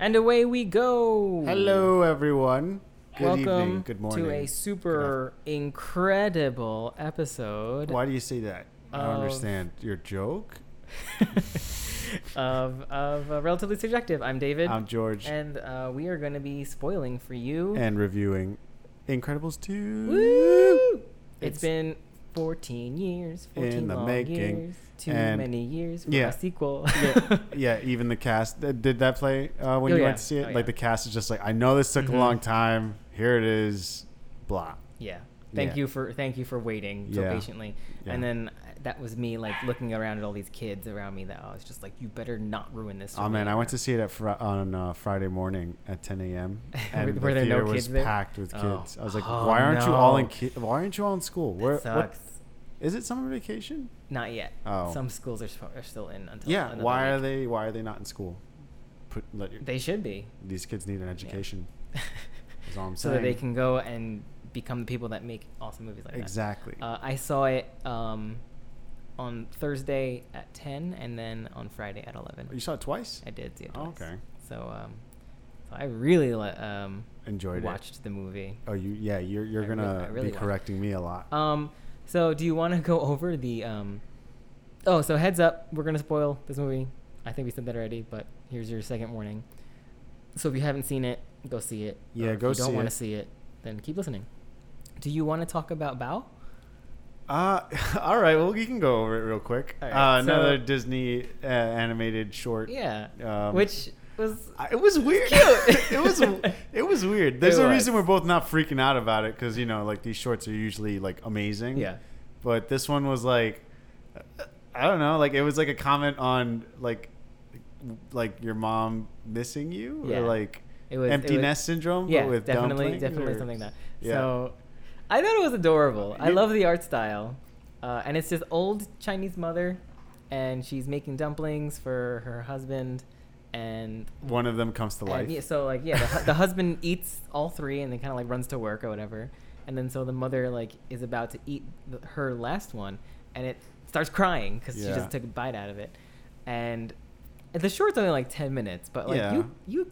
And away we go. Hello, everyone. Good Welcome evening. Good morning. to a super incredible episode. Why do you say that? I don't understand. Your joke? of Relatively Subjective. I'm David. I'm George. And we are going to be spoiling for you. And reviewing Incredibles 2. Woo! It's been 14 years. 14 in the long making. years. Too many years for a sequel. Yeah, even the cast. Did that play when you went to see it? The cast is just like, I know this took a long time. Here it is. Blah. Yeah. Thank you for waiting so patiently. Yeah. And then that was me like looking around at all these kids around me that I was just like, you better not ruin this. Oh man, I went to see it on Friday morning at 10 a.m. and Were the there theater no kids was there? packed with kids. I was like, Oh, why aren't no. you all in? Why aren't you all in school? That sucks. Is it summer vacation? Not yet. Oh. Some schools are still in until Why week. are they? Why are they not in school? They should be. These kids need an education. That's all I'm so saying. that they can go and become the people that make awesome movies like exactly. that. I saw it on Thursday at 10 and then on Friday at 11. You saw it twice? I did see it twice. Oh, okay. So I really enjoyed watched the movie. Oh, you're gonna be correcting me a lot. So do you want to go over the so heads up, we're gonna spoil this movie. I think we said that already, but here's your second warning. So if you haven't seen it, go see it. Yeah, see go it. If you don't want to see it, then keep listening. Do you want to talk about Bao? All right. Well, you can go over it real quick. Right, another Disney animated short. Yeah. Which was it was weird. Cute. it was weird. There's a reason we're both not freaking out about it because like these shorts are usually like amazing. Yeah. But this one was like, I don't know. Like it was like a comment on like your mom missing you or like empty nest syndrome. Yeah, but with definitely something like that. Yeah. So I thought it was adorable. I love the art style, and it's this old Chinese mother, and she's making dumplings for her husband, and one of them comes to life. The husband eats all three, and then kind of like runs to work or whatever, and then so the mother like is about to eat her last one, and it starts crying because she just took a bite out of it, and the short's only like 10 minutes, but like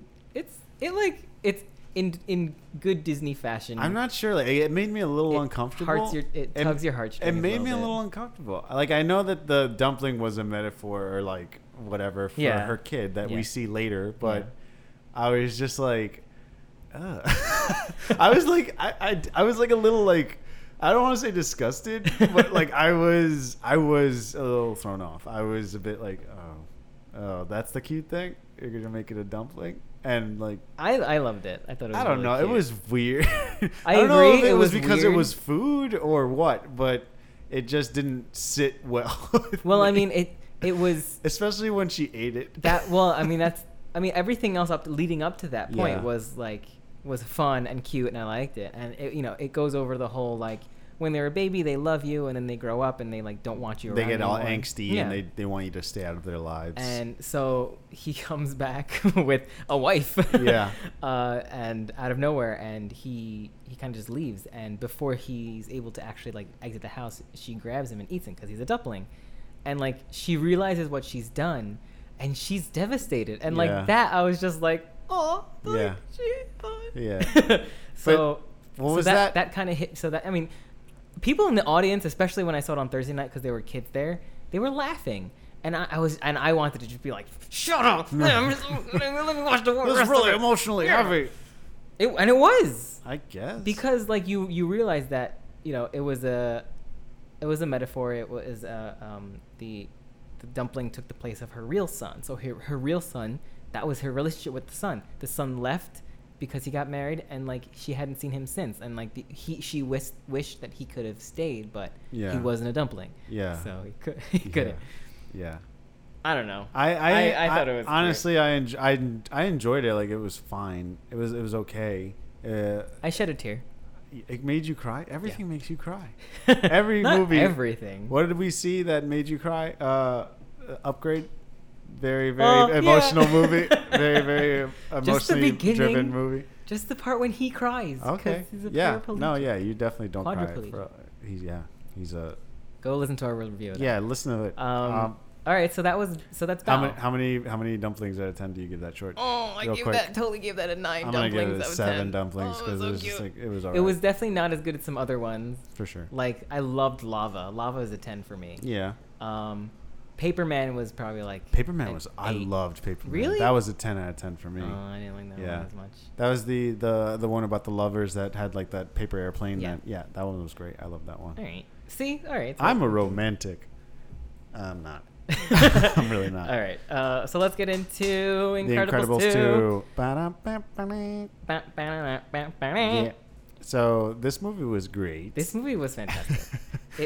it's in good Disney fashion. I'm not sure. Like it made me a little uncomfortable. It tugs your heartstrings. It made me a little uncomfortable. Like I know that the dumpling was a metaphor or like whatever for her kid that we see later, but I was just like, I was like, I was like a little like, I don't want to say disgusted, but like I was a little thrown off. I was a bit like, oh, that's the cute thing. You're gonna make it a dumpling. And like I loved it. I thought it was I don't really know. cute. It was weird. I don't agree. know if it was weird. because it was food or what, but it just didn't sit well. Well, I mean it was especially when she ate it. Everything else leading up to that point was fun and cute, and I liked it. And it goes over the whole like when they're a baby they love you, and then they grow up and they like don't want you around. They get all anymore. angsty and they want you to stay out of their lives. And so he comes back with a wife. And out of nowhere, and he kind of just leaves. And before he's able to actually like exit the house, she grabs him and eats him because he's a dumpling. And like she realizes what she's done, and she's devastated. And like that, I was just like, oh, So what was that? That kind of hit. So that people in the audience, especially when I saw it on Thursday night, because there were kids there, they were laughing, and I wanted to just be like, "Shut up! Let me watch the It was really emotionally heavy." It was. I guess because like you realize that it was a metaphor. It was the dumpling took the place of her real son. So her real son, that was her relationship with the son. The son left because he got married, and like she hadn't seen him since, and like she wished that he could have stayed, but he wasn't a dumpling. So he couldn't. I don't know. I thought it was honestly great. I enjoyed it. Like it was fine. It was okay. I shed a tear. It made you cry. Everything makes you cry. Every Not movie. Everything. What did we see that made you cry? Upgrade. Very emotional movie. Very emotionally driven movie. Just the part when he cries. Okay. He's a paraplegic. You definitely don't cry. He's a. Go listen to our review of that. Yeah, listen to it. All right, so that's Bao. How many dumplings out of 10 do you give that short? Oh, I Real quick. totally gave that a 9 I'm gonna dumplings give it out of 7 10. dumplings Oh, because so it was cute. just like it was alright. It was definitely not as good as some other ones. for sure. Like I loved Lava. Lava is a 10 for me. Yeah. Paperman was probably like Paperman an was. I 8. loved Paperman. Really? That was a 10 out of 10 for me. Oh, I didn't like that Yeah. one as much. That was the one about the lovers that had like that paper airplane. Yeah. That one was great. I love that one. All right. See, all right. So I'm a romantic. I'm not. I'm really not. All right. So let's get into The Incredibles, Incredibles 2. 2. Yeah. So this movie was great. This movie was fantastic.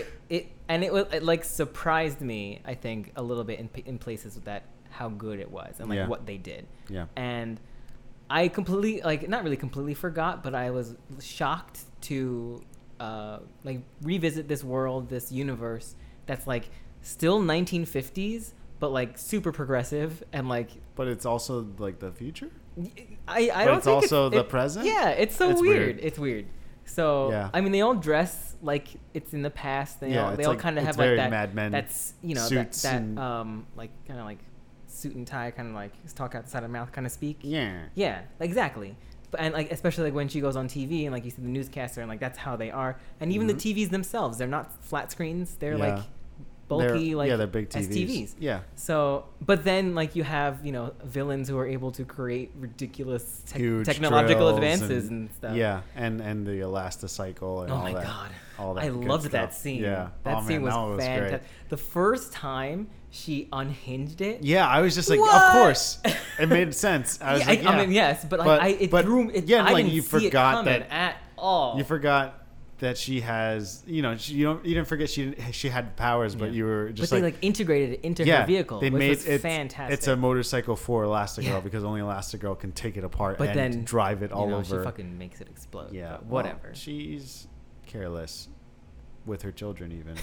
it like surprised me, I think, a little bit in places with that how good it was and like Yeah. what they did. Yeah. And I completely not really completely forgot, but I was shocked to like revisit this world, this universe that's like still 1950s, but like super progressive and like But it's also like the future. I But don't it's think also the present? Yeah, it's so It's weird. weird. It's weird. So Yeah. I mean, they all dress like it's in the past. They Yeah, all it's like- kind of it's have like very that. Mad Men That's that suits and- like kind of like suit and tie, kind of like talk outside of mouth kind of speak. Yeah. Yeah, exactly. But and like especially like when she goes on TV and like you see the newscaster and like that's how they are. And even the TVs themselves, they're not flat screens. They're Yeah. like bulky, they're big TVs. STVs. Yeah. So, but then like you have villains who are able to create ridiculous Huge technological drills advances and stuff. Yeah, and the Elasticycle and Oh all my that. god. All that I good loved that stuff. scene. Yeah. That Oh, scene man, that was was great. fantastic. The first time she unhinged it. Yeah, I was just like, What? of course, it made sense. I was Yeah, like, yeah. I mean, yes, but like But- it but, threw it. yeah, I like, didn't you see forgot it coming that- at all. You forgot that she has, you didn't forget she had powers, but Yeah. you were but just they like integrated it into yeah, her vehicle, they which made was it fantastic. It's a motorcycle for Elastigirl Yeah. because only Elastigirl can take it apart But and then drive it all over. She fucking makes it explode. yeah, but well, whatever. she's careless with her children, even.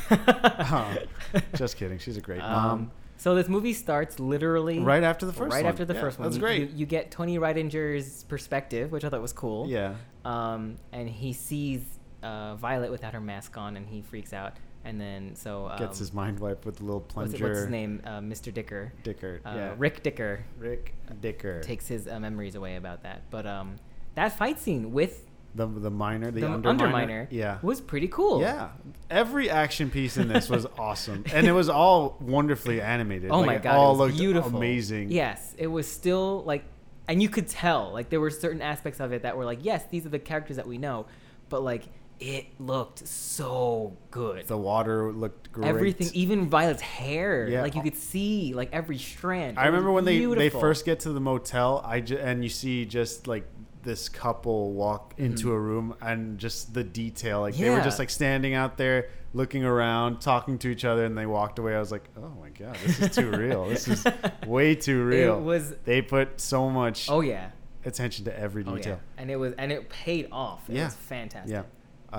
Just kidding. She's a great mom. So this movie starts literally Right after the first right one. after the Yeah, first one. that's great. You get Tony Reidinger's perspective, which I thought was cool. Yeah. And he sees Violet without her mask on, and he freaks out. And then Gets his mind wiped with a little plunger. what's his name? Mr. Dicker. Dicker. Yeah. Rick Dicker Rick Dicker. takes his memories away about that. But that fight scene with The miner, the the Underminer, Yeah. was pretty cool. Yeah. Every action piece in this was awesome. And it was all wonderfully animated. Oh Like, my it god, all it was looked beautiful. amazing. Yes, it was still like, and you could tell like there were certain aspects of it that were like, yes, these are the characters that we know, but like it looked so good. The water looked great. Everything, even Violet's hair, Yeah. like you could see like every strand. I It was remember when they beautiful. first get to the motel, and you see just like this couple walk into a room and just the detail, like they were Mm-hmm. Yeah. just like standing out there looking around, talking to each other, and they walked away. I was like, oh my god, this is too real. This is way too real. It was. They put so much Oh yeah. attention to every Oh detail. yeah. And it paid off. It Yeah. was fantastic. Yeah.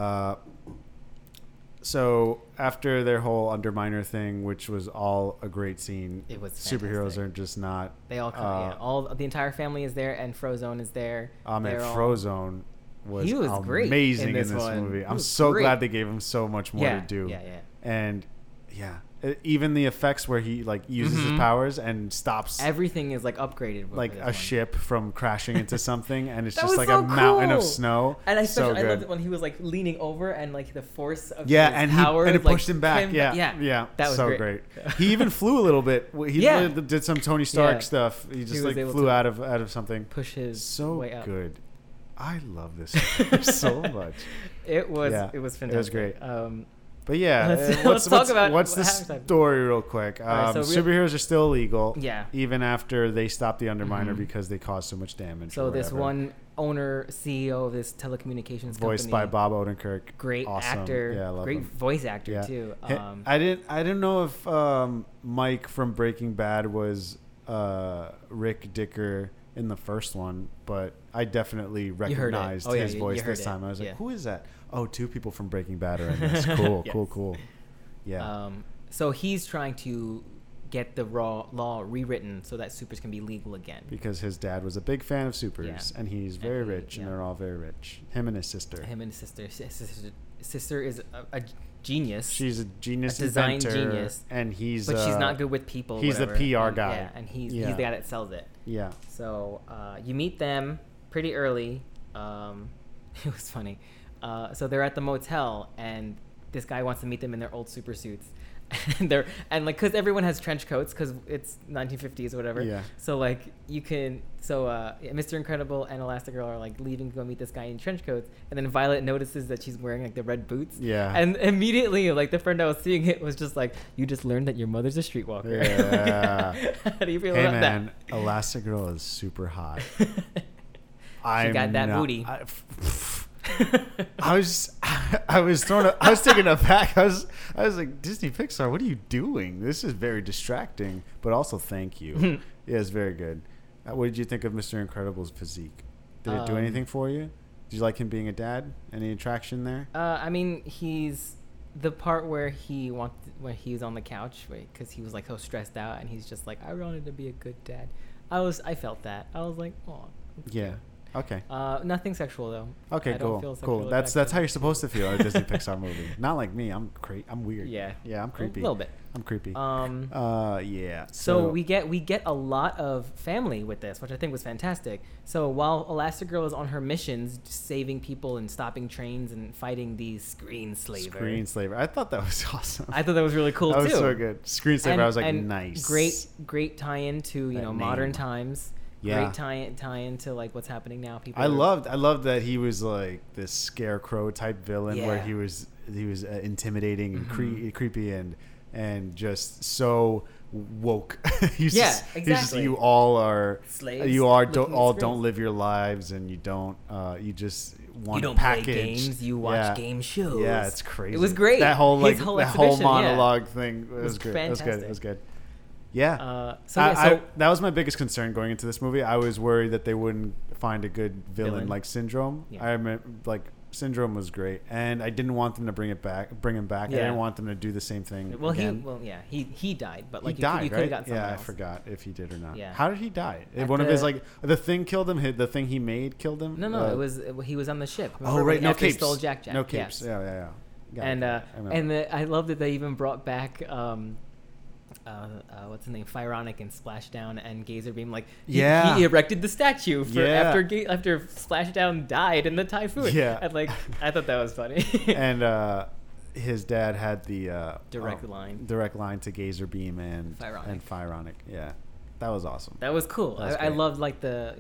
So after their whole Underminer thing, which was all a great scene, It was superheroes fantastic. are just not. They all come. Yeah. The entire family is there, and Frozone is there. Ahmed They're all- Frozone was, He was great amazing in in this this one. movie. He I'm was so great. glad they gave him so much more Yeah, to do. yeah, yeah. And yeah, even the effects where he like uses his powers and stops Everything is like upgraded. with like this a one. ship from crashing into something, and it's That just was like so a mountain of cool. snow. And I so loved good. it when he was like leaning over and like the force of Yeah, his and power it like, pushed him back. Yeah, That was so great. He even flew a little bit. He Yeah. did some Tony Stark Yeah. stuff. He just was like able flew to out of something. Push his So way up. good. I love this movie so much. It was Yeah, it was it was fantastic. great. But yeah, Let's talk about what's the what happened. story real quick. right, so Superheroes are still illegal. Yeah. Even after they stop the Underminer Mhm. because they cause so much damage. So or this whatever. one owner, CEO of this telecommunications voiced by company, Bob Odenkirk. great Awesome. actor, Yeah, I love great him. voice actor Yeah. too. I didn't know if Mike from Breaking Bad was Rick Dicker in the first one, but I definitely heard it. recognized Oh, yeah, his you voice heard this it. time. I was like, Yeah. who is that? Oh, 2 people from Breaking Bad are in this. Cool, Yes. cool. Yeah. So he's trying to get the law rewritten so that supers can be legal again. Because his dad was a big fan of supers, Yeah. and he's very And he- rich, and yeah. they're all very rich. Him and his sister. Him and his sister. Sister is genius. She's a genius A design inventor, genius. and he's But she's not good with people. he's the whatever. PR And- guy. Yeah, and he's Yeah. the guy that sells it. Yeah. So you meet them pretty early. It was funny. So they're at the motel, and this guy wants to meet them in their old super suits. And like, cause everyone has trench coats, cause it's 1950s or whatever. Yeah. So like, you can. So Mr. Incredible and Elastigirl are like leaving to go meet this guy in trench coats, and then Violet notices that she's wearing like the red boots. Yeah. And immediately, like the friend I was seeing it was just like, "You just learned that your mother's a streetwalker." Yeah. How do you feel Hey about man, Elastigirl is super hot. that? Got that booty. I was taken aback. I was like, Disney Pixar, what are you doing? This is very distracting, but also thank you. Yeah, it's very good. What did you think of Mr. Incredible's physique? Did it do anything for you? Did you like him being a dad? Any attraction there? I mean, he's the part where when he's on the couch, because he was like so stressed out, and he's just like, I wanted to be a good dad. I felt that. I was like, oh. Yeah. Okay. Nothing sexual though. Okay. I don't Cool. feel sexual Cool. That's how attraction. you're supposed to feel in a Disney Pixar movie. Not like me. I'm weird. Yeah. Yeah. I'm creepy. A little bit. I'm creepy. Yeah. So we get a lot of family with this, which I think was fantastic. So while Elastigirl is on her missions, saving people and stopping trains and fighting the Screenslaver. I thought that was awesome. I thought that was really cool that too. was so good. Screenslaver. I was like, and nice. Great tie-in to That modern name. times. Yeah. Great tie-in to like what's happening now. People. I loved that he was like this scarecrow type villain where Yeah. he was intimidating and creepy and just so woke. He's Yeah, just, He's just, exactly. you all are Slaves You are looking at all screens. don't live your lives, and you don't. You just want You don't package. play games. You watch game shows. Yeah, it's crazy. It was great. That whole His that whole whole exhibition, yeah. monologue thing was good. fantastic. It was good. Yeah. So that was my biggest concern going into this movie. I was worried that they wouldn't find a good villain like Syndrome. Yeah. I remember, like, Syndrome was great, and I didn't want them to bring him back. I Yeah. didn't want them to do the same thing. Well, again. he died, but like He died, you could right? have gotten someone Yeah, else. I forgot if he did or not. Yeah. How did he die? At One of his the- like the thing killed him. The thing he made killed him. No, he was on the ship. Oh Remember right, when no after he capes. Stole Jack. No capes. Yes. Yeah. Got And it. I remember. I love that they even brought back what's his name, Phyronic and Splashdown and Gazerbeam. Like Yeah. he erected the statue for Yeah. after Splashdown died in the typhoon. Yeah. And like I thought that was funny. And his dad had the Direct line to Gazerbeam and Phyronic. Phyronic. Yeah, that was awesome. That was cool. That was I great. loved like the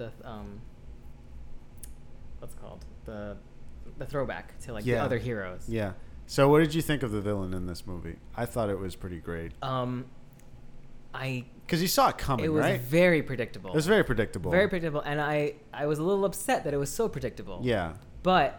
what's it called, the throwback to like the Yeah. other heroes. Yeah. So, what did you think of the villain in this movie? I thought it was pretty great. Because you saw it coming, It was right? very predictable. It was very predictable. Very predictable, and I was a little upset that it was so predictable. Yeah. But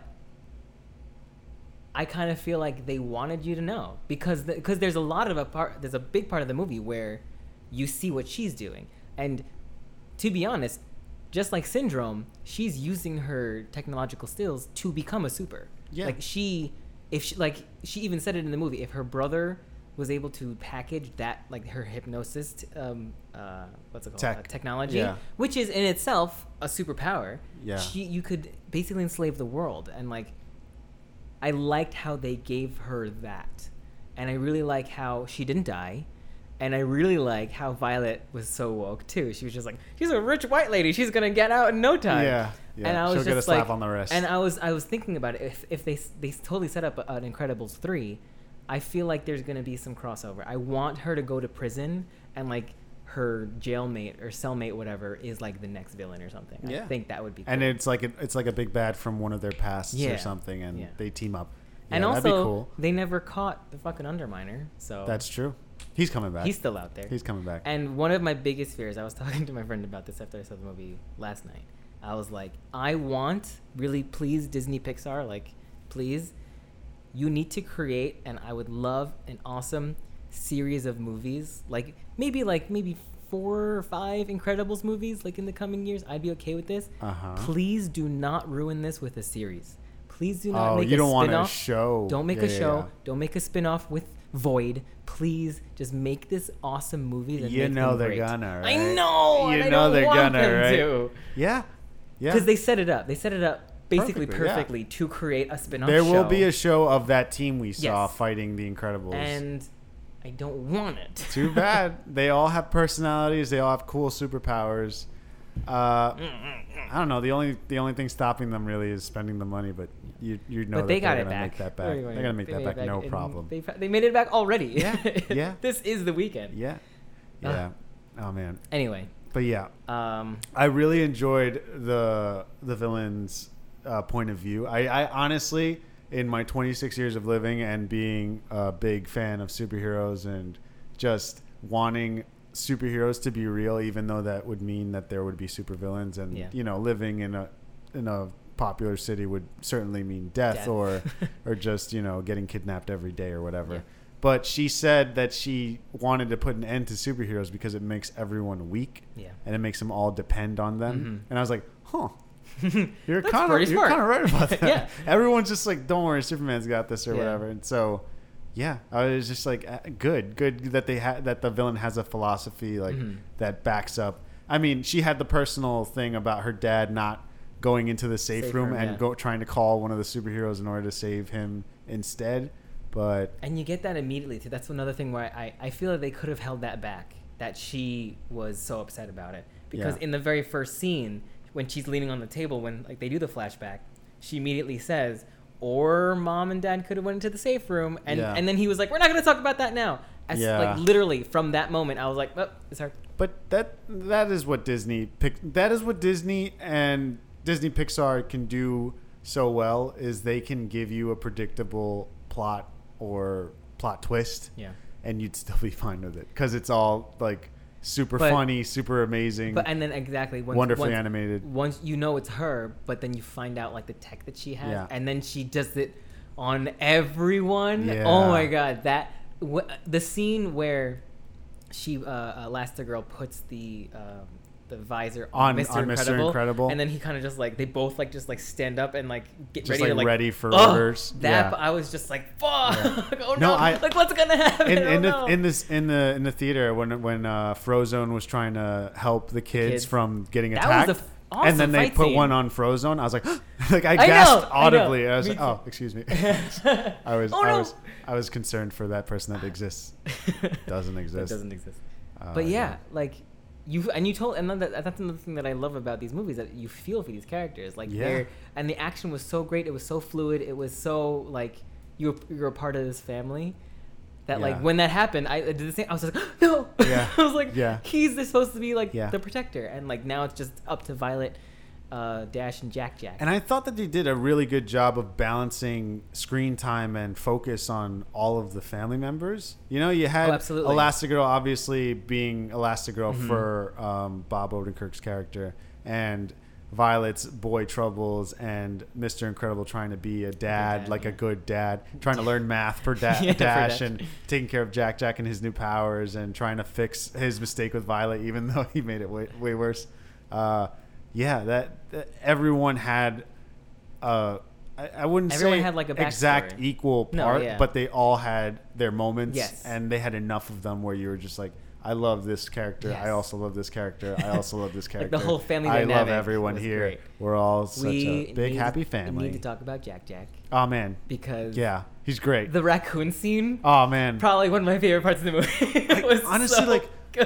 I kind of feel like they wanted you to know because there's there's a big part of the movie where you see what she's doing, and to be honest, just like Syndrome, she's using her technological skills to become a super. Yeah. Like she even said it in the movie. If her brother was able to package that, like her hypnosis, what's it called? Technology, Yeah. which is in itself a superpower. Yeah. You could basically enslave the world, and like, I liked how they gave her that, and I really like how she didn't die, and I really like how Violet was so woke too. She was just like, she's a rich white lady. She's gonna get out in no time. Yeah. And I was She'll just get a slap like, on the wrist. And I was thinking about it. If they totally set up an Incredibles 3, I feel like there's gonna be some crossover. I want her to go to prison, and like her jailmate or cellmate, whatever, is like the next villain or something. Yeah. I think that would be cool. And it's like a big bad from one of their pasts Yeah. or something, and Yeah. they team up. Yeah, And that'd be also, cool. they never caught the fucking Underminer, so That's true. He's coming back. he's still out there. He's coming back. And one of my biggest fears, I was talking to my friend about this after I saw the movie last night. I was like, please, Disney Pixar, like, please, you need to create, and I would love an awesome series of movies, like maybe 4 or 5 Incredibles movies, like in the coming years. I'd be okay with this. Uh-huh. Please do not ruin this with a series. Please do not Oh, make you a don't want a spin-off. show. Don't make Yeah, a yeah, show. yeah. Don't make a spin-off with Void. Please just make this awesome movie. That You make know them they're great. gonna, right? I know. You and I know don't they're want gonna, them right? to. Yeah. Yeah. Because they set it up. They set it up basically Perfectly, yeah. perfectly to create a spin-off There show. will be a show of that team we saw Yes. fighting the Incredibles. And I don't want it. Too bad. They all have personalities. They all have cool superpowers. I don't know. The only thing stopping them really is spending the money. But you know But they got they're it gonna back. make that back. They're gonna make that back, no problem. They made it back already. Yeah, yeah. This is the weekend. Yeah, yeah. Oh man. Anyway, But yeah, I really enjoyed the villain's point of view. I honestly, in my 26 years of living and being a big fan of superheroes and just wanting superheroes to be real, even though that would mean that there would be supervillains, and living in a popular city would certainly mean death. or just getting kidnapped every day or whatever. Yeah. But she said that she wanted to put an end to superheroes because it makes everyone weak, and it makes them all depend on them. Mm-hmm. And I was like, huh. You're kind of right about that. Yeah. Everyone's just like, don't worry, Superman's got this or whatever. And so, yeah, I was just like, good that that the villain has a philosophy that backs up. I mean, she had the personal thing about her dad not going into the safe room and trying to call one of the superheroes in order to save him instead. And you get that immediately too. That's another thing where I feel like they could have held that back, that she was so upset about it, because in the very first scene when she's leaning on the table, when they do the flashback, she immediately says, or mom and dad could have went into the safe room, and then he was like, we're not going to talk about that now. Literally from that moment I was like, oh, it's her. But that is what Disney and Disney Pixar can do so well, is they can give you a predictable plot or plot twist, and you'd still be fine with it because it's all super funny, super amazing, and then wonderfully animated. Once it's her, but then you find out the tech that she has, and then she does it on everyone. Oh my god, the scene where she Elastigirl puts the visor on Mr. Incredible, and then he kind of just they both just stand up and get just ready to ready for orders. I was just like, fuck. Oh no, what's gonna happen? In the theater when Frozone was trying to help the kids from getting attacked, was awesome, and then they put one on Frozone, I was like, I gasped audibly. I was like, oh, excuse me. I was concerned for that person that exists. Doesn't exist. It doesn't exist. But you told, and that's another thing that I love about these movies, that you feel for these characters, and the action was so great. It was so fluid. It was so you're a part of this family. That when that happened, I did the same. I was like, no. Yeah. I was like, he's supposed to be the protector, and now it's just up to Violet, Dash, and Jack. And I thought that they did a really good job of balancing screen time and focus on all of the family members. You had Elastigirl obviously being Elastigirl for Bob Odenkirk's character, and Violet's boy troubles, and Mr. Incredible trying to be a dad, a good dad, trying to learn math for Dash, and taking care of Jack and his new powers, and trying to fix his mistake with Violet, even though he made it way worse. That everyone had I wouldn't everyone say had a exact equal part, but they all had their moments, yes, and they had enough of them where you were just like, I love this character. Yes. I also love this character. I also love this character. The whole family I dynamic love everyone here. Great. We're all such a big happy family. We need to talk about Jack. Oh man, because he's great. The raccoon scene. Oh man, probably one of my favorite parts of the movie. It was honestly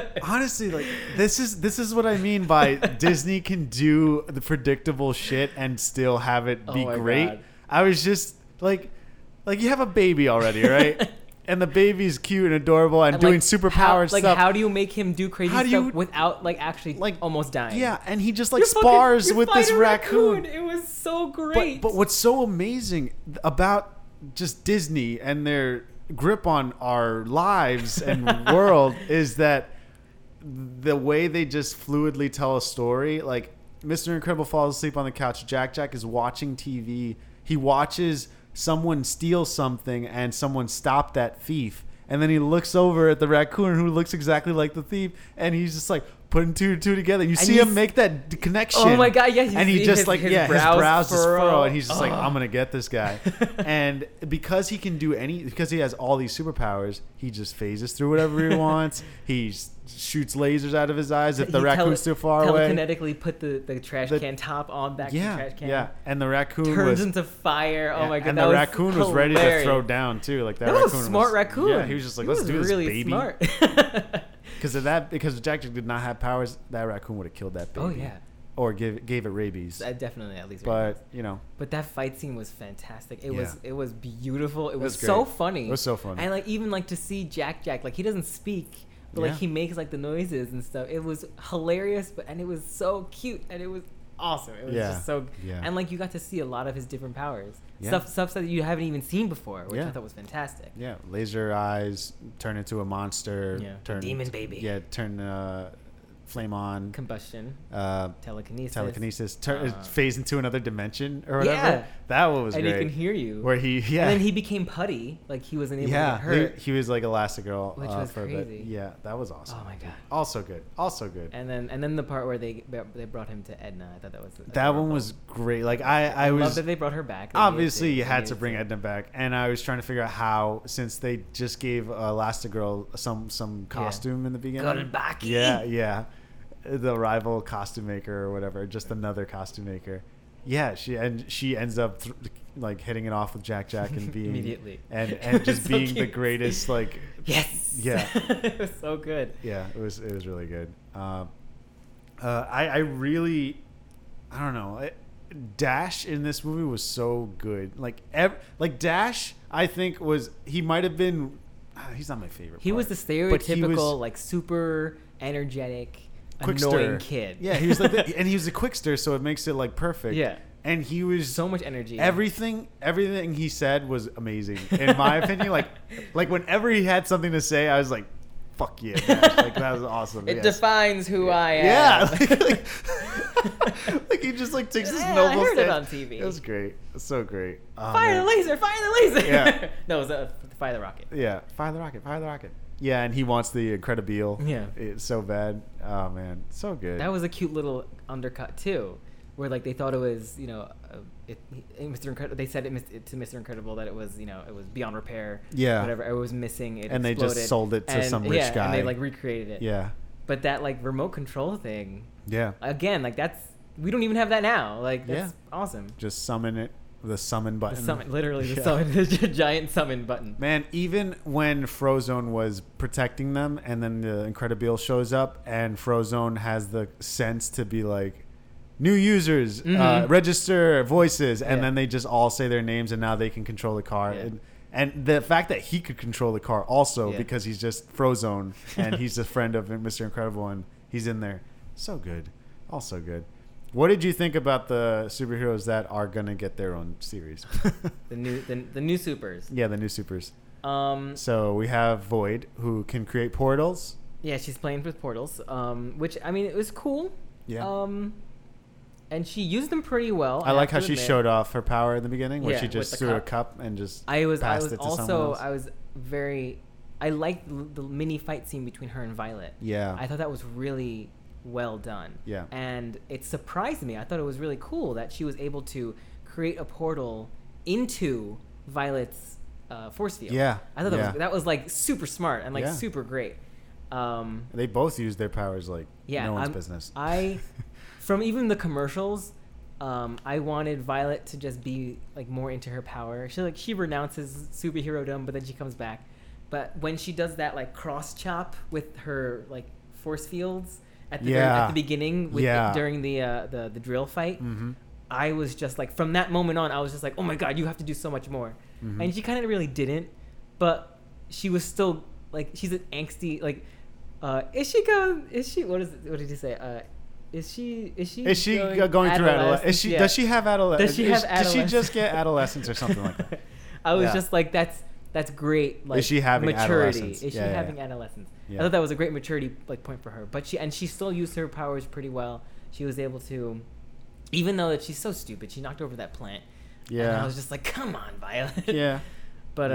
this is what I mean by Disney can do the predictable shit and still have it be great. God. I was just like you have a baby already, right? And the baby's cute and adorable and doing superpower stuff. How do you make him do crazy stuff without actually almost dying? Yeah, and he just spars with this raccoon. It was so great. But what's so amazing about just Disney and their grip on our lives and world is that the way they just fluidly tell a story. Mr. Incredible falls asleep on the couch. Jack is watching TV. He watches someone steal something and someone stop that thief, and then he looks over at the raccoon who looks exactly like the thief, and he's just putting two and two together. You see him make that connection. Oh my god, yes! And he just his brows just furrow, and he's just I'm gonna get this guy. And because he can do because he has all these superpowers, he just phases through whatever he wants. He shoots lasers out of his eyes if the He raccoon's too far away. Telekinetically put the trash can top on back to the trash can. Yeah, and the raccoon turns was into fire. Oh my god! and that the raccoon was ready to hilarious. throw down too. Like That was a smart raccoon. Yeah, he was just like, He let's was do this, really baby. Smart. Because Jack Jack did not have powers, that raccoon would have killed that baby. Oh yeah. Or gave it rabies. Definitely at least. But But that fight scene was fantastic. It Yeah. was beautiful. It was was so great. funny. It was so funny. And like even like to see Jack like he doesn't speak, but Yeah. like he makes like the noises and stuff. It was hilarious, and it was so cute, and it was awesome. It was just so. Yeah. And like you got to see a lot of his different powers. Yeah. Stuff that you haven't even seen before, which Yeah. I thought was fantastic. Yeah, laser eyes, turn into a monster. Yeah. Turn Demon baby. Yeah, turn flame on. Combustion, telekinesis, phase into another dimension or whatever. Yeah. That one was and great. he can hear you. Where he And then he became putty, like he wasn't able to get hurt. he was like Elastigirl Which was for a bit. crazy. Yeah, that was awesome. Oh my god. Also good. And then the part where they brought him to Edna, I thought that was that one was great. Like I love was that they brought her back. They obviously you needed had to they bring needed Edna back, and I was trying to figure out how, since they just gave Elastigirl some costume in the beginning. Goldbaki. Yeah. The rival costume maker or whatever, just another costume maker. Yeah, she ends up like hitting it off with Jack and being immediately and just so being cute. the greatest, like, yes. Yeah. It was so good. Yeah, it was really good. I really, I don't know. Dash in this movie was so good. Like Dash, I think he might have been. He's not my favorite. He was the but he was stereotypical like super energetic, quickster annoying kid. Yeah, he was like, and he was a quickster, so it makes it like perfect. Yeah. And he was So much energy. Everything he said was amazing, in my opinion. Like whenever he had something to say, I was like, "Fuck yeah, Dash!" Like that was awesome. It Yes. defines who I am. Yeah, like he just like takes this Yeah, noble I heard it stance. on TV. It was great. It was so great. Oh, Fire man. the laser! Fire the laser! Yeah. No, it was fire the rocket. Yeah, fire the rocket! Fire the rocket! Yeah, and he wants the Incredibile. Yeah. It's so bad. Oh man, so good. That was a cute little undercut too, where like they thought it was Mr. Incredible. They said to Mr. Incredible that it was it was beyond repair. Yeah. Whatever. It was missing. It And they exploded. just sold it to some rich yeah, guy. and they like recreated it. Yeah. But that like remote control thing, Yeah. again, like we don't even have that now. Like that's awesome. Just summon it. The summon button. The summon, the giant summon button. Man, even when Frozone was protecting them, and then the Incredibile shows up, and Frozone has the sense to be like, new users, register voices, and then they just all say their names, and now they can control the car. Yeah. And the fact that he could control the car also, because he's just Frozone, and he's a friend of Mr. Incredible, and he's in there. So good. Also good. What did you think about the superheroes that are gonna get their own series? the new supers. Yeah, the new supers. So we have Void, who can create portals. Yeah, she's playing with portals. Which I mean, it was cool. Yeah. And she used them pretty well. I like how she showed off her power in the beginning, where Yeah, she with just the threw a cup. cup and just I was passed it to someone also else. I liked the mini fight scene between her and Violet. Yeah. I thought that was really well done. Yeah. And it surprised me. I thought it was really cool that she was able to create a portal into Violet's force field. Yeah. I thought that was like super smart and like super great. They both use their powers like no one's business. From even the commercials, I wanted Violet to just be like more into her power. She renounces superhero-dom, but then she comes back. But when she does that like cross chop with her like force fields at the beginning during the drill fight, I was just like, from that moment on, I was just like, oh my god, you have to do so much more. And she kind of really didn't, but she was still like, she's an angsty like. What did you say? Is she going through adolescence? Does she have adolescence? Did she just get adolescence or something like that? I was just like, that's great. Like, is she having maturity? adolescence? Is she having adolescence? Yeah. I thought that was a great maturity like point for her. But she still used her powers pretty well. She was able to, even though that she's so stupid, she knocked over that plant. Yeah. And I was just like, come on, Violet. Yeah. But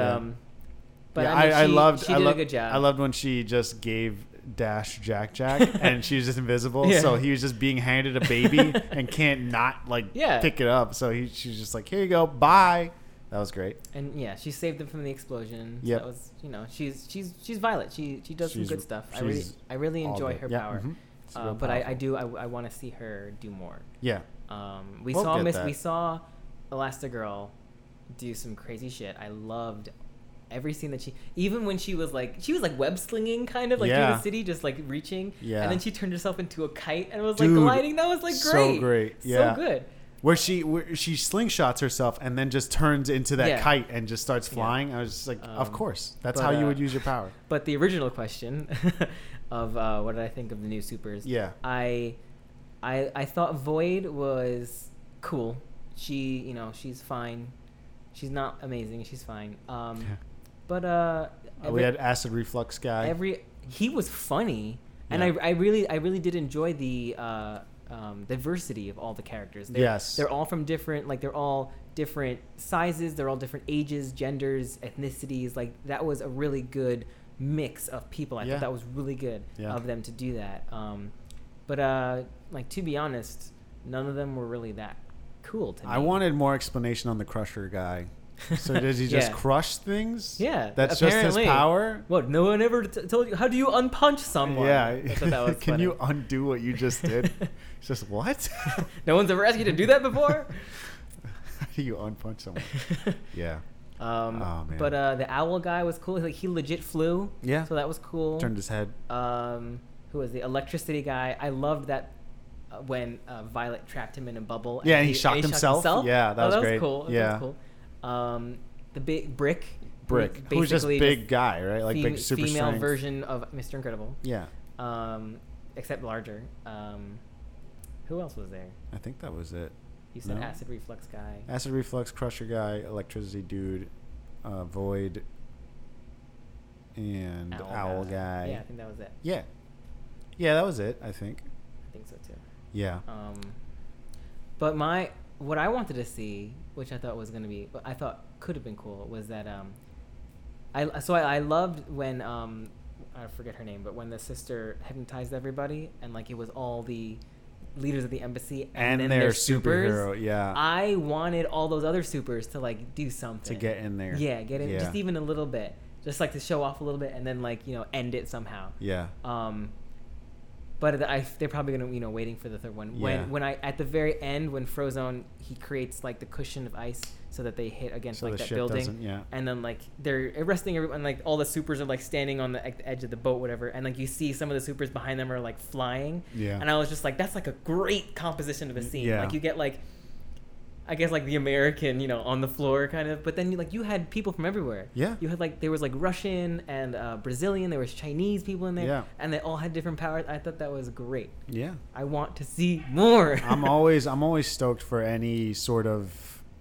I loved. She did a good job. I loved when she just gave Dash Jack and she was just invisible, so he was just being handed a baby and can't not like pick it up. So she was just like, here you go, bye. That was great. And yeah, she saved them from the explosion. So Yep. that was, you know, she's Violet. She does some She's- good stuff. she's I really all enjoy good. her Yeah, power. mhm. It's real But powerful. I want to see her do more. Yeah. We We'll saw get Miss. that. We saw Elastigirl do some crazy shit. I loved every scene that even when she was like web slinging kind of like through Yeah. the city, just like reaching. Yeah. And then she turned herself into a kite and was Dude, like gliding. That was like so great. great. Yeah. So good. Where she slingshots herself and then just turns into that Yeah. kite and just starts Yeah. flying. I was just like, of course, that's but, how you would use your power. But the original question of what did I think of the new supers? Yeah. I thought Void was cool. She's fine. She's not amazing. She's fine. But We had acid reflux guy. he was funny, and Yeah. I really did enjoy the diversity of all the characters. Yes. They're all from different, like they're all different sizes. They're all different ages, genders, ethnicities. Like that was a really good mix of people. I Yeah. thought that was really good Yeah. of them to do that. But like to be honest, none of them were really that cool to me. I wanted more explanation on the Crusher guy. So does he just Yeah. crush things? Yeah, That's just apparently. his power? What? No one ever told you? How do you unpunch someone? Yeah. I thought that was Can funny. you undo what you just did? It's just, what? No one's ever asked you to do that before. How do you unpunch someone? Yeah. Oh, man. But the owl guy was cool. Like he legit flew. Yeah. So that was cool. Turned his head. Who was the electricity guy? I loved that when Violet trapped him in a bubble. Yeah, and he shocked himself. Yeah, that was great. Cool. Yeah. That was cool. The big Brick. Who's just basically big guy, right? Like big super female strength. version of Mr. Incredible. Yeah. Except larger. Who else was there? I think that was it. You said No? acid reflux guy. Acid reflux, Crusher guy, electricity dude, Void, and owl guy. Yeah, I think that was it. Yeah. Yeah, that was it, I think. I think so too. Yeah. But what I wanted to see, which I thought was going to be, I thought could have been cool, was that I loved when I forget her name, but when the sister hypnotized everybody and like it was all the leaders of the embassy and then their their supers. superhero, yeah. I wanted all those other supers to like do something To get in there. Yeah, get in Yeah. just even a little bit, just like to show off a little bit and then like end it somehow. Yeah. But they're probably gonna waiting for the third one. Yeah. When I at the very end when Frozone he creates like the cushion of ice so that they hit against So like the that ship building. doesn't- yeah. And then like they're arresting everyone, like all the supers are like standing on the edge of the boat, whatever. And like you see some of the supers behind them are like flying. Yeah. And I was just like, that's like a great composition of a scene. Yeah. Like you get like, I guess like the American, on the floor kind of, but then you had people from everywhere. Yeah. You had like, there was like Russian and Brazilian, there was Chinese people in there. Yeah. And they all had different powers. I thought that was great. Yeah. I want to see more. I'm always stoked for any sort of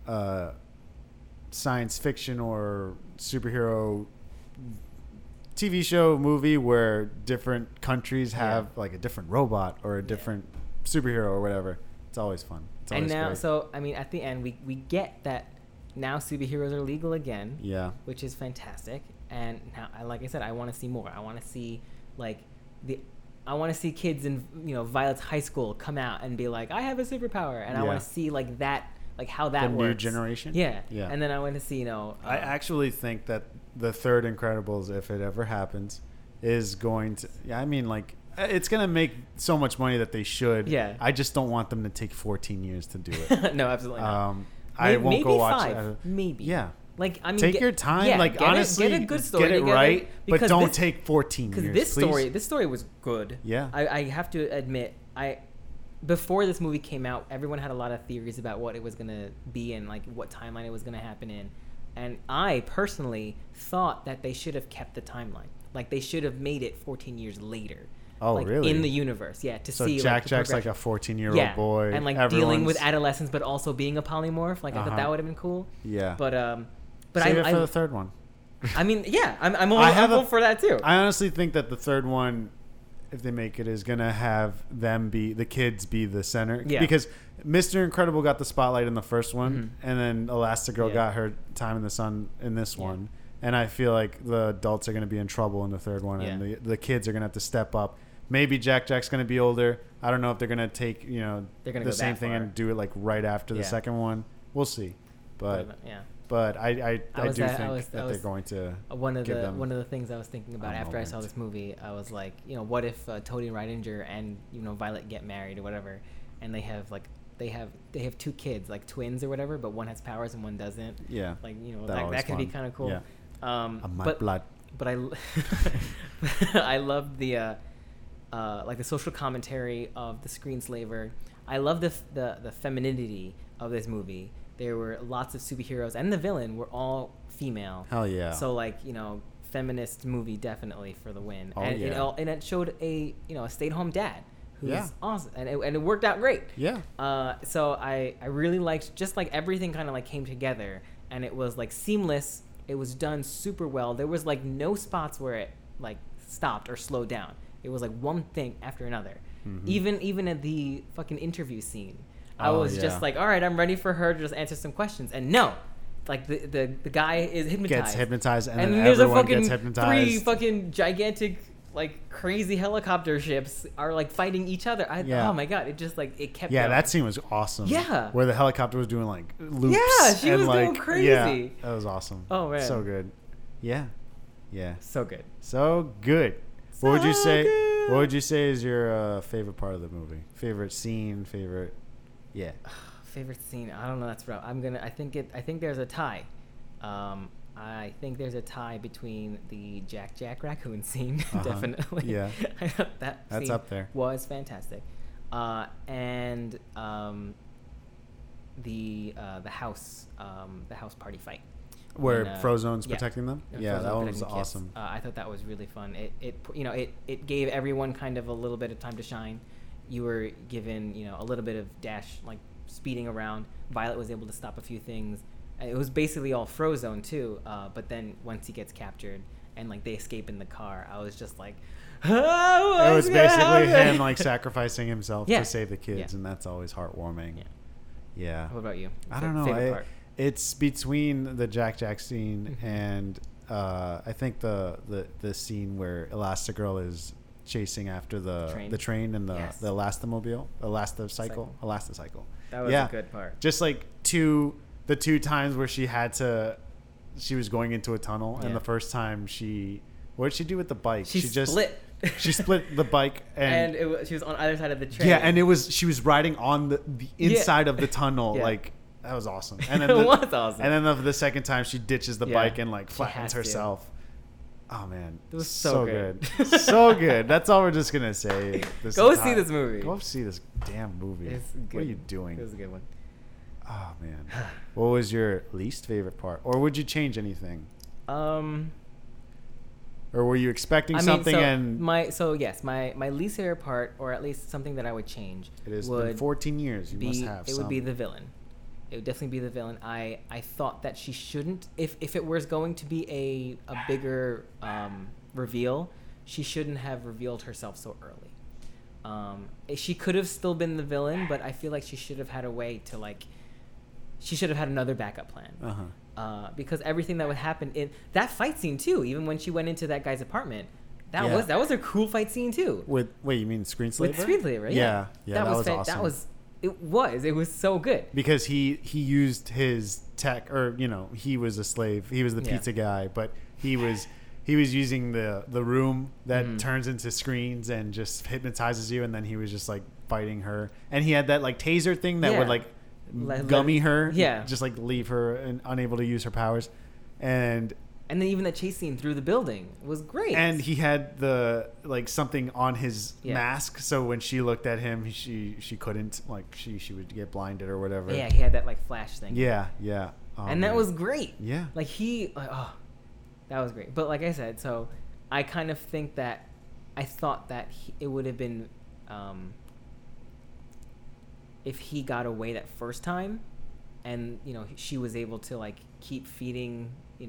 science fiction or superhero TV show, movie where different countries have like a different robot or a different superhero or whatever. It's always fun. It's always And now, great. so I mean, at the end, we get that now superheroes are legal again. Yeah. Which is fantastic. And now, like I said, I want to see more. I want to see I want to see kids in Violet's high school come out and be like, I have a superpower, and I want Yeah. to see like that, like how that The works. new generation? Yeah. Yeah. And then I want to see I actually think that the third Incredibles, if it ever happens, is going to. Yeah, I mean, like, it's going to make so much money that they should. Yeah. I just don't want them to take 14 years to do it. no, absolutely not. I won't maybe go watch 5, it. Maybe. Yeah. Like I mean, Take your time. Yeah, like, honestly, get a good story get it together, right, but because don't this- take 14 years. Because please. this story was good. Yeah. I have to admit, before this movie came out, everyone had a lot of theories about what it was gonna be and like what timeline it was gonna happen in, and I personally thought that they should have kept the timeline. Like they should have made it 14 years later. Oh, like, really? In the universe, yeah. To So see Jack the Jack's like a progression. 14-year-old boy. and like dealing with Everyone's- adolescence, but also being a polymorph. Like I thought Uh-huh. that would have been cool. Yeah. But Save it I for the third one. I mean, yeah, I'm I have all for that too. I honestly think that the third one, if they make it, is gonna have the kids be the center. Yeah. Because Mr. Incredible got the spotlight in the first one, and then Elastigirl Yeah. got her time in the sun in this Yeah. one. And I feel like the adults are gonna be in trouble in the third one, and Yeah. the kids are gonna have to step up. Maybe Jack's gonna be older. I don't know if they're gonna take They're gonna the go same that thing far. and do it like right after the Yeah. second one. We'll see, but yeah. but I was do that- I think was- that that they're was going to One of give the them one of the things I was thinking about a after I saw moment. this movie, I was like, what if Tony Reidinger and Violet get married or whatever, and they have two kids, like twins or whatever, but one has powers and one doesn't. Yeah, Like that always that could be fun. kind of cool. Yeah. My But blood. but I love the like the social commentary of the Screenslaver. I love the femininity of this movie. There were lots of superheroes, and the villain were all female. Hell yeah. So like feminist movie definitely for the win. Oh, And yeah. and it showed a stay-at-home dad who's Yeah. awesome, and it worked out great. Yeah. So I really liked, just like everything kind of like came together, and it was like seamless. It was done super well. There was like no spots where it like stopped or slowed down. It was like one thing after another. Even at the fucking interview scene, I Oh, was yeah. just like, all right, I'm ready for her to just answer some questions. And no, like the guy is hypnotized. Gets hypnotized, and And then there's a everyone fucking gets three hypnotized. fucking gigantic like crazy helicopter ships are like fighting each other. Yeah. Oh my god, it just like it kept Yeah, going. that scene was awesome. Yeah. Where the helicopter was doing like loops. Yeah, she and, was like, going crazy. Yeah, that was awesome. Oh, man. So good. Yeah. Yeah. so good. So good. What would you So say? good. What would you say is your favorite part of the movie? Favorite scene? Favorite? Yeah. Favorite scene? I don't know. That's rough. I think there's a tie. I think there's a tie between the Jack raccoon scene, definitely. Yeah. that That's scene up there. was fantastic, and the house party fight. Where When, Frozone's yeah. protecting them. When Yeah, Frozen that one was protecting kids. awesome. I thought that was really fun. It gave everyone kind of a little bit of time to shine. You were given a little bit of Dash like speeding around. Violet was able to stop a few things. It was basically all Frozone too. But then once he gets captured and like they escape in the car, I was just like, oh, It was what's gonna basically happen? him like sacrificing himself Yeah. to save the kids, Yeah. and that's always heartwarming. Yeah. Yeah. What about you? I don't know. Favorite part? It's between the Jack scene and I think the scene where Elastigirl is chasing after the train and the Yes. the Elastocycle. Cycle. Elastocycle. That was Yeah. a good part. Just like the two times where she was going into a tunnel, and Yeah. the first time what did she do with the bike? She just split. She split the bike and she was on either side of the train. yeah, and she was riding on the inside of the tunnel. Yeah. Like that was awesome. And then It was awesome. And then the second time she ditches the Yeah. bike and like She flattens has to. herself. Oh man, It was so good. so good. That's all we're just gonna say. Go see this movie. Go see this damn movie. It's good. What are you doing? It was a good one. Oh man, what was your least favorite part, or would you change anything, or were you expecting something and my least favorite part, or at least something that I would change, it has would been 14 years? You must have. It would be the villain. It would definitely be the villain. I thought that she shouldn't, if it was going to be a bigger reveal, she shouldn't have revealed herself so early. She could have still been the villain, but I feel like she should have had a way to like. She should have had another backup plan. Because everything that would happen in that fight scene too, even when she went into that guy's apartment, that was a cool fight scene too. Wait, you mean Screenslaver? With Screenslaver, Yeah, that was awesome. It was so good. Because he used his tech, or he was a slave. He was the Yeah. pizza guy, but he was using the room that Mhm. turns into screens and just hypnotizes you, and then he was just like fighting her, and he had that like taser thing that Yeah. would like Let- gummy her, yeah. just like leave her unable to use her powers, and And then even the chase scene through the building was great. he had the like something on his Yeah. mask, so when she looked at him, she couldn't, like she would get blinded or whatever. yeah, he had that like flash thing. Yeah. Oh, And that man. was great. Yeah. Like that was great. But like I said, so I kind of think that I thought that it would have been if he got away that first time, and she was able to like keep feeding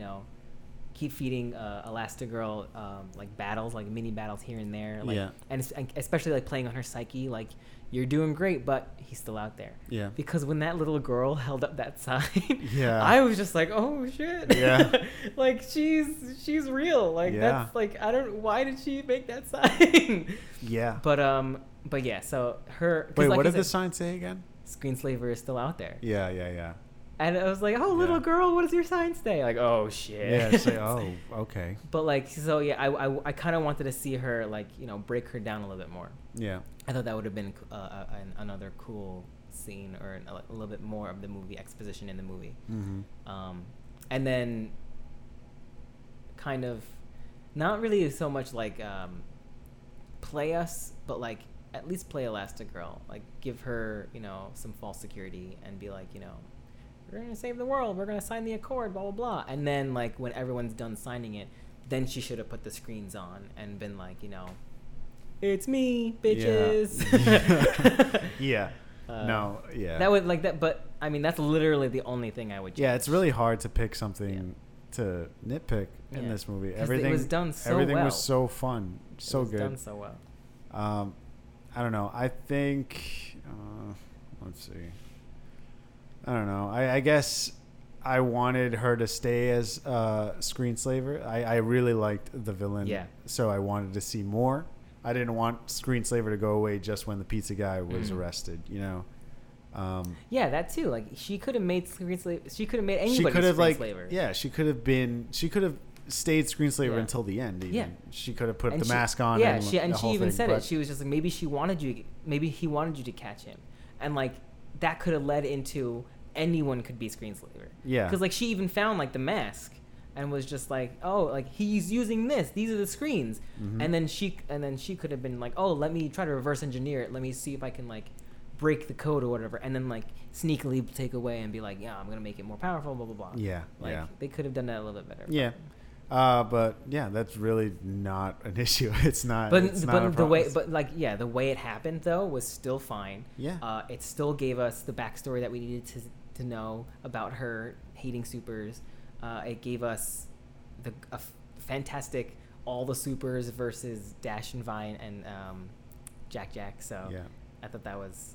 Elastigirl like battles, like mini battles here and there, like, Yeah. and especially like playing on her psyche, like you're doing great, but he's still out there. Yeah. Because when that little girl held up that sign, Yeah. I was just like, oh shit. Yeah. Like she's real. Like Yeah. that's like why did she make that sign? Yeah. But yeah, so her. 'cause Wait, like what I did the said, sign say again? Screenslaver is still out there. Yeah. And I was like, oh, little girl, what does your sign say? Like, oh, shit. Yeah, it's like, oh, okay. But, like, so, yeah, I kind of wanted to see her, like, you know, break her down a little bit more. Yeah. I thought that would have been another cool scene or a little bit more of the movie exposition in the movie. Mm-hmm. And then kind of not really so much, like, play us, but, like, at least play Elastigirl. Like, give her, you know, some false security and be like, you know, we're going to save the world. We're going to sign the accord, blah, blah, blah. And then, like, when everyone's done signing it, then she should have put the screens on and been like, you know, it's me, bitches. Yeah. No, yeah. That would, like, that, but, I mean, that's literally the only thing I would change. Yeah, it's really hard to pick something to nitpick in this movie. Everything it was done so everything well. was so fun, so good. It was done so well. I don't know. I think, let's see. I don't know. I guess I wanted her to stay as Screenslaver. I really liked the villain. Yeah. So I wanted to see more. I didn't want Screenslaver to go away just when the pizza guy was arrested, you know? Yeah, that too. Like, she could have made Screenslaver. She could have made anybody she could have Screenslaver. she could have stayed Screenslaver until the end. Even. Yeah. She could have put And the she, mask on. Yeah, and she even thing, said it. She was just like, maybe he wanted you to catch him, and like that could have led into anyone could be Screenslaver. Yeah, because like she even found like the mask and was just like, oh, like he's using this. These are the screens, and then she could have been like, oh, let me try to reverse engineer it. Let me see if I can like break the code or whatever, and then like sneakily take away and be like, yeah, I'm gonna make it more powerful, blah blah blah. Yeah, like they could have done that a little bit better. Yeah. But yeah, that's really not an issue. It's not. But it's not a the way, problem. the way it happened though was still fine. Yeah. It still gave us the backstory that we needed to know about her hating supers. It gave us a fantastic all the supers versus Dash and Vine and Jack. So yeah. I thought that was.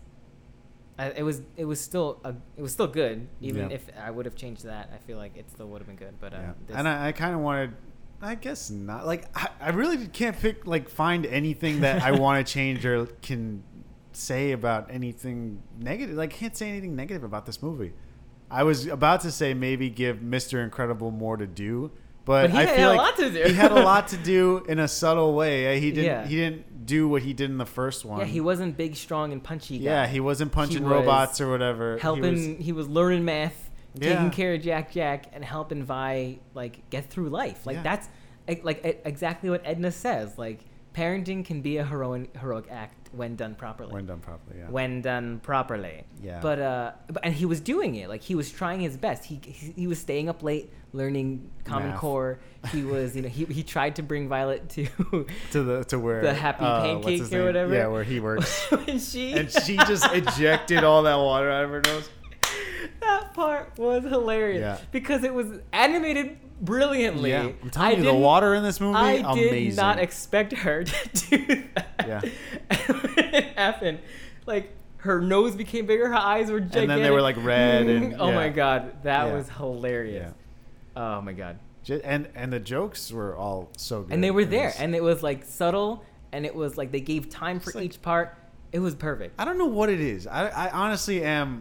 It was still good, even if I would have changed that. I feel like it still would have been good, but and I kind of wanted, I guess not. Like I really can't find anything that I want to change or can say about anything negative. Like can't say anything negative about this movie. I was about to say maybe give Mr. Incredible more to do, but he I had feel a like lot to do. he had a lot to do in a subtle way. He didn't. Yeah. He didn't do what he did in the first one. Yeah, he wasn't big, strong, and punchy guy. Yeah, he wasn't punching He robots was or whatever. He was learning math, Yeah. taking care of Jack, and helping Vi like get through life. Like that's exactly what Edna says. Like parenting can be a heroic act when done properly. When done properly, yeah. When done properly. Yeah. But and he was doing it. Like he was trying his best. He was staying up late learning Common Math. Core. He was, he tried to bring Violet to to where the Happy Pancake or whatever. Yeah, where he works. and she just ejected all that water out of her nose. That part was hilarious. Yeah. Because it was animated brilliantly. Yeah, I'm telling you, the water in this movie, I did amazing. not expect her to do that. Yeah. And when it happened, like her nose became bigger, her eyes were gigantic. And then they were like red. And, oh yeah. my god, that Yeah. was hilarious. Yeah. Oh my god. And the jokes were all so good. And they were in there, this. and it was like subtle, and it was like they gave time for It's like- each part. It was perfect. I don't know what it is. I honestly am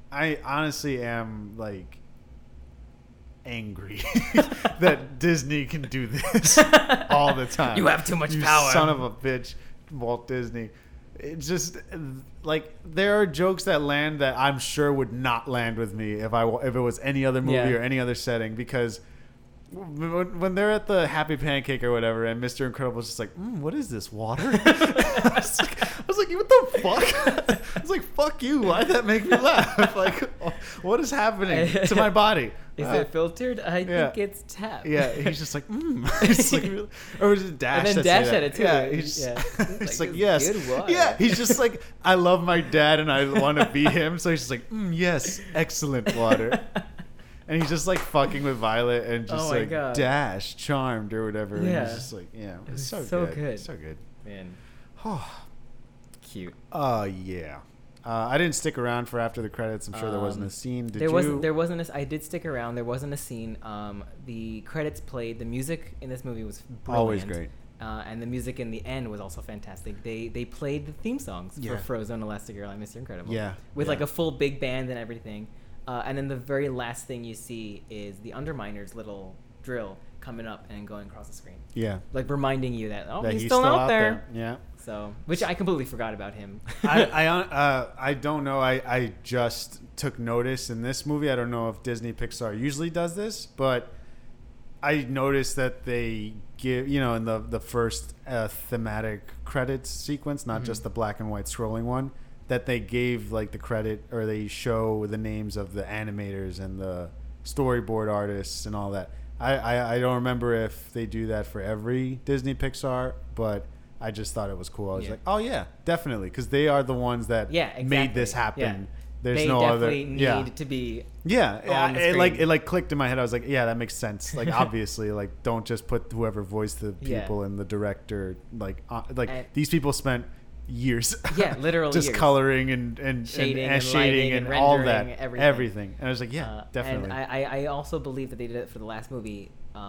like angry that Disney can do this all the time. You have too much You power. son of a bitch, Walt Disney. It's just like there are jokes that land that I'm sure would not land with me if it was any other movie Yeah. or any other setting, because when they're at the Happy Pancake or whatever, and Mr. Incredible's just like, what is this, water? I was like, what the fuck? I was like, fuck you. Why'd that make me laugh? Like, what is happening to my body? Is it filtered? I think it's tapped. Yeah, he's just like, It's like, really? Or was it Dash? And then that Dash say had that? it too. Yeah, he's Yeah. just Like, like, it's yes. good water. Yeah, he's just like, I love my dad and I want to be him. So he's just like, yes, excellent water. And he's just like fucking with Violet and just Oh my like God. Dash, Charmed or whatever. And Yeah. he's just like, yeah, It it's was so so good. good. So good. Man, Oh, cute. yeah. I didn't stick around for after the credits. I'm sure there wasn't a scene. Did There you? wasn't. I did stick around. There wasn't a scene. The credits played. The music in this movie was brilliant. Always great. And the music in the end was also fantastic. They played the theme songs Yeah. for Frozen, Elastigirl, and Mr. Incredible. Yeah, With yeah. like a full big band and everything. And then the very last thing you see is the Underminer's little drill coming up and going across the screen, Yeah. like reminding you that That he's still out there. Yeah. So, which I completely forgot about him. I don't know. I just took notice in this movie. I don't know if Disney Pixar usually does this, but I noticed that they give, in the first thematic credits sequence, not just the black and white scrolling one, that they gave like the credit, or they show the names of the animators and the storyboard artists and all that. I don't remember if they do that for every Disney Pixar, but I just thought it was cool. I was like, oh yeah, definitely, because they are the ones that made this happen. Yeah. There's they no definitely other. need to be. Yeah, on the it like clicked in my head. I was like, yeah, that makes sense. Like obviously, like don't just put whoever voiced the people and the director. Like And these people spent years. Yeah, literally just years. coloring and Shading and and shading lighting and and all rendering, that, everything. And I was like, yeah, definitely. And I also believe that they did it for the last movie.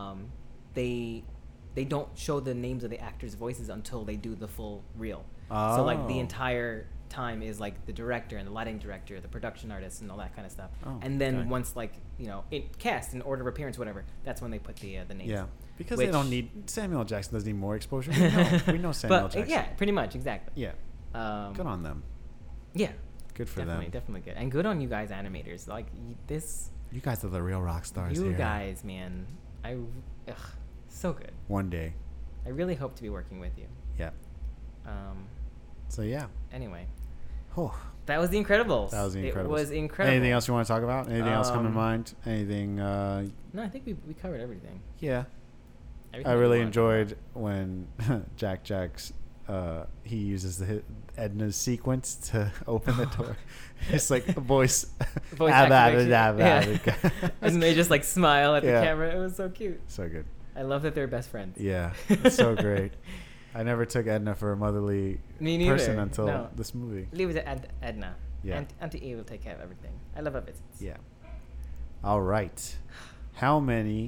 They don't show the names of the actors' voices until they do the full reel. So like the Oh. entire time is like the director and the lighting director, the production artist, and all that kind of stuff. Oh, and then okay. once it cast in order of appearance, whatever, that's when they put the names. Yeah, because Which- they don't need Samuel L. Jackson doesn't need more exposure. We know Samuel L. But Jackson. yeah, pretty much exactly. Yeah, good on them. Yeah, Good for definitely, them. definitely good, and good on you guys, animators. Like this, You guys are the real rock stars you here. guys, man. So good. One day. I really hope to be working with you. Yeah. So yeah. Anyway, Oh, that was The Incredibles. that was the Incredibles. It was incredible. Anything else you want to talk about? Anything else come to Um, mind? Anything? No, I think we covered everything. Yeah. Everything I that we really wanted to talk about. enjoyed when Jack's he uses Edna's sequence to open the door. It's like a voice. Voice activation. Yeah. And they just like smile at Yeah. the camera. It was so cute. So good. I love that they're best friends. Yeah, it's so great. I never took Edna for a motherly Me neither. person until No. this movie. Leave it to Edna. Yeah. Auntie E will take care of everything. I love her visits. Yeah. All right. How many?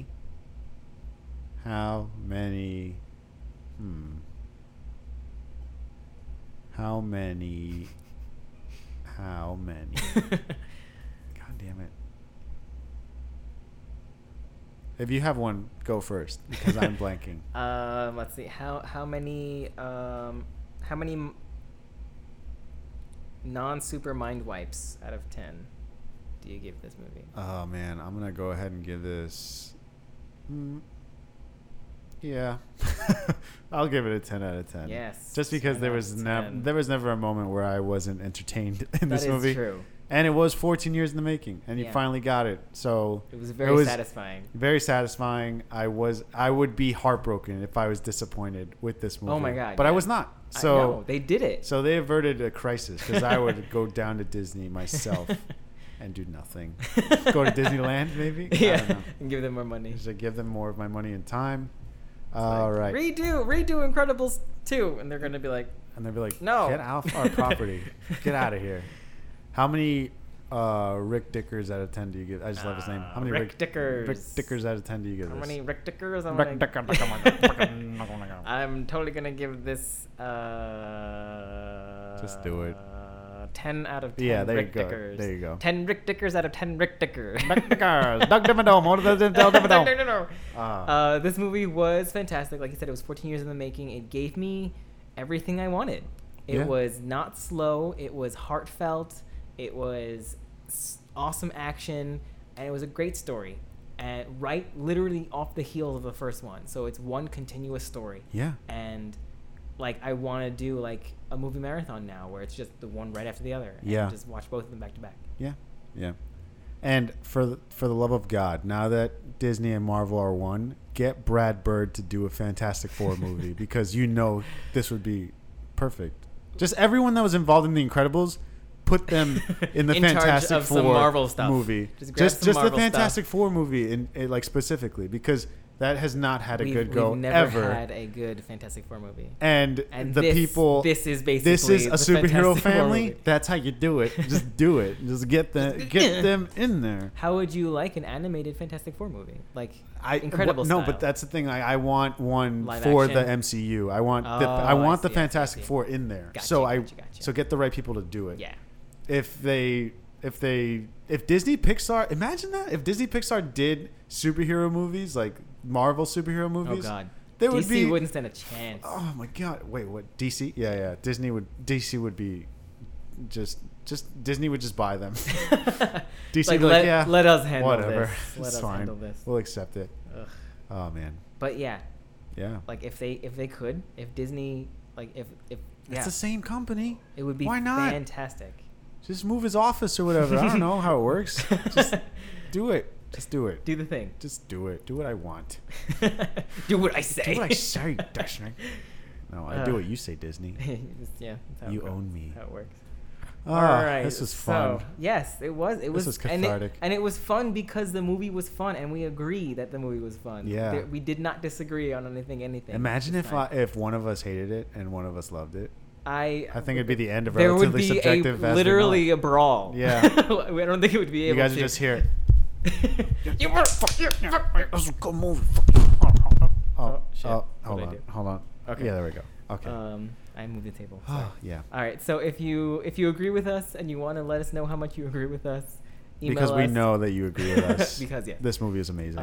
How many? How many? God damn it. If you have one, go first because I'm blanking. Let's see. How many non-super mind wipes out of 10 do you give this movie? Oh man, I'm gonna go ahead and give this. Yeah, I'll give it a 10 out of 10. Yes, just because 10 there out was of never 10. there was never a moment where I wasn't entertained in this That is movie. true. And it was 14 years in the making, and you Yeah. finally got it. So It was very satisfying. Very satisfying. I would be heartbroken if I was disappointed with this movie. Oh my God, But I yeah. was not. I So know, they did it. So they averted a crisis because I would go down to Disney myself and do nothing. Go to Disneyland maybe. I don't Yeah, know. and give them more money. Just to give them more of my money and time. It's All like, right. redo Incredibles 2, and they're gonna be like, And they'll be like, No. get off our property. Get out of here. How many Rick Dickers out of 10 do you give? I just love his name. How many Rick Dickers. Rick Dickers out of 10 do you give how this? many Rick Dickers? Rick Dicker. I'm totally gonna give this. Just do it. 10 out of 10. Yeah, there you Rick go. Dickers. There you go. 10 Rick Dickers out of 10 Rick Dickers. Rick Dickers. Doug Dimmadome. What does it tell Dimmadome? This movie was fantastic. Like you said, it was 14 years in the making. It gave me everything I wanted. It Yeah. was not slow. It was heartfelt. It was awesome action, and it was a great story. And literally off the heels of the first one. So it's one continuous story. Yeah. And like I want to do like a movie marathon now, where it's just the one right after the other. And Yeah. just watch both of them back to back. Yeah. Yeah. And for the love of God, now that Disney and Marvel are one, get Brad Bird to do a Fantastic Four movie because this would be perfect. Just everyone that was involved in The Incredibles, put them in the In charge Fantastic of Four some Marvel stuff. movie. Just grab some the Marvel Fantastic stuff. Four movie in like specifically because that has not had a good go we've never ever. had a good Fantastic Four movie. And the this, people. This is basically This is a the superhero Fantastic Four family. movie. That's how you do it. Just do it. Just get them in there. How would you like an animated Fantastic Four movie? Like Incredible no, style. but that's the thing. I want one Live for action? the MCU. I want Oh, I want the I see. Fantastic Four in there. Gotcha, so gotcha. so get the right people to do it. Yeah. If they if Disney Pixar, imagine that if Disney Pixar did superhero movies like Marvel superhero movies. Oh God. They would DC wouldn't stand a chance. Oh my God! Wait, what? DC? Yeah. DC would be just Disney would just buy them. DC like, would be like, yeah, let us handle whatever. this. Let It's us fine. handle this. We'll accept it. Ugh. Oh man. But yeah, Like if Disney, like if it's the same company. it would be Why not? fantastic. Just move his office or whatever. I don't know how it works. Just do it. Just do it. Do the thing. Just do it. Do what I want. Do what I say. Do what I say, Disney. No, I do what you say, Disney. Yeah, that's how You it goes. own me. That's how it works. Oh, All right. this was fun. So, yes, it was. It was. was cathartic. And it was fun because the movie was fun, and we agree that the movie was fun. Yeah. We did not disagree on anything. Imagine this time. if one of us hated it and one of us loved it. I think it'd be the end of there would relatively be subjective. literally a brawl. Yeah. I don't think it would be You able guys to. would just hear it. You were fuck you. That's a good movie. Oh, shit. Hold on. Okay. Yeah, there we go. Okay. I moved the table. Sorry. Yeah. All right. So if you agree with us and you want to let us know how much you agree with us, email Because we us. know that you agree with us. Because, yeah. This movie is amazing.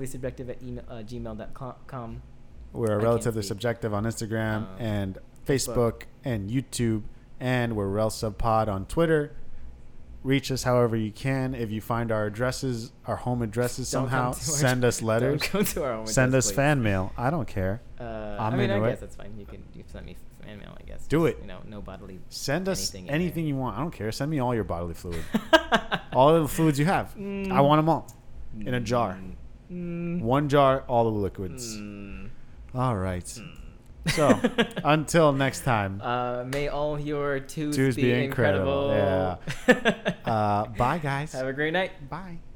relatively-subjective@gmail.com. We're I relatively can't speak. subjective on Instagram and Facebook. Facebook and YouTube, and we're RelSubPod on Twitter. Reach us however you can. If you find our addresses, our home addresses Don't somehow, come to our- send us letters. Don't come to our home Send address, us please. fan mail. I don't care. I into it. guess that's fine. You send me fan mail, I guess. Do Just, it. No bodily. Send us anything in anything you want. I don't care. Send me all your bodily fluid. there. All of the fluids you have. I want them all in a jar. Mm. One jar, all the liquids. Mm. All right. So, until next time. May all your twos Twos be be incredible. incredible. Yeah. Bye, guys. Have a great night. Bye.